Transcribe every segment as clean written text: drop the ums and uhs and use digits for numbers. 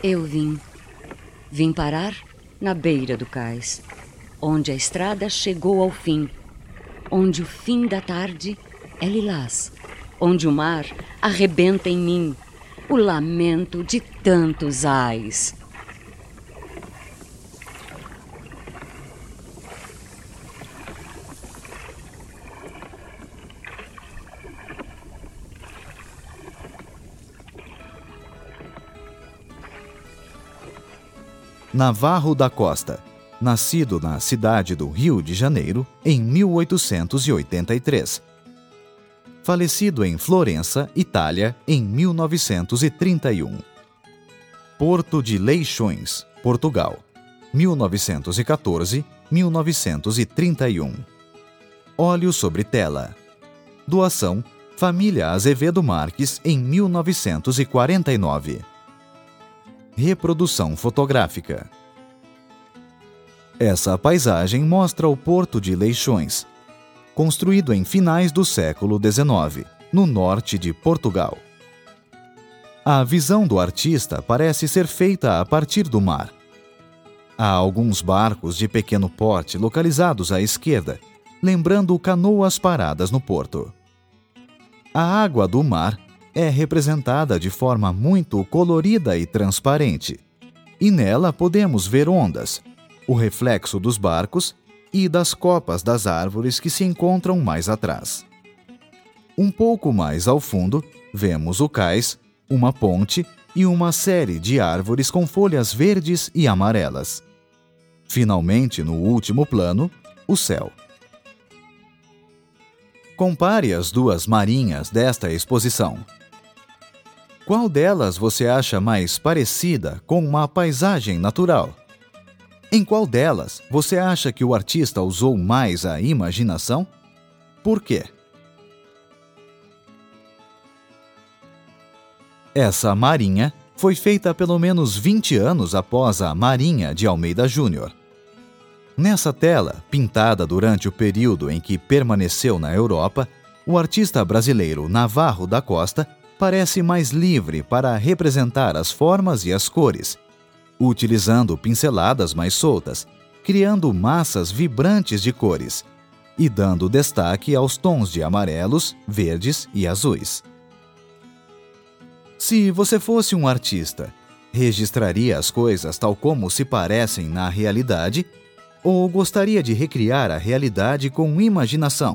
Eu vim parar na beira do cais, onde a estrada chegou ao fim, onde o fim da tarde é lilás, onde o mar arrebenta em mim o lamento de tantos ais. Navarro da Costa, nascido na cidade do Rio de Janeiro em 1883. Falecido em Florença, Itália, em 1931. Porto de Leixões, Portugal, 1914-1931. Óleo sobre tela. Doação: Família Azevedo Marques, em 1949. Reprodução fotográfica. Essa paisagem mostra o Porto de Leixões, construído em finais do século XIX, no norte de Portugal. A visão do artista parece ser feita a partir do mar. Há alguns barcos de pequeno porte localizados à esquerda, lembrando canoas paradas no porto. A água do mar é representada de forma muito colorida e transparente, e nela podemos ver ondas, o reflexo dos barcos e das copas das árvores que se encontram mais atrás. Um pouco mais ao fundo, vemos o cais, uma ponte e uma série de árvores com folhas verdes e amarelas. Finalmente, no último plano, o céu. Compare as duas marinhas desta exposição. Qual delas você acha mais parecida com uma paisagem natural? Em qual delas você acha que o artista usou mais a imaginação? Por quê? Essa marinha foi feita pelo menos 20 anos após a Marinha de Almeida Júnior. Nessa tela, pintada durante o período em que permaneceu na Europa, o artista brasileiro Navarro da Costa parece mais livre para representar as formas e as cores, utilizando pinceladas mais soltas, criando massas vibrantes de cores e dando destaque aos tons de amarelos, verdes e azuis. Se você fosse um artista, registraria as coisas tal como se parecem na realidade ou gostaria de recriar a realidade com imaginação?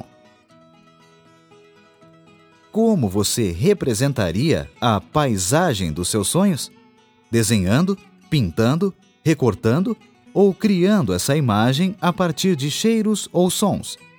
Como você representaria a paisagem dos seus sonhos? Desenhando, pintando, recortando ou criando essa imagem a partir de cheiros ou sons?